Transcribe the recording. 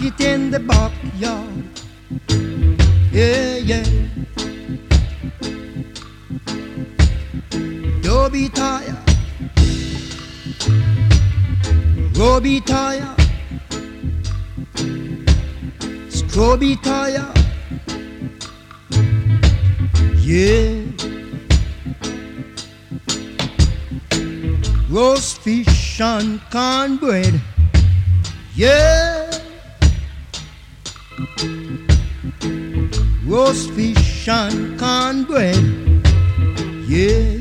it in the backyard. Yeah, yeah. Don't be tired. Go be tired. Scroll be tired. Yeah. Roast fish and cornbread. Yeah. Roast fish and cornbread. Yeah.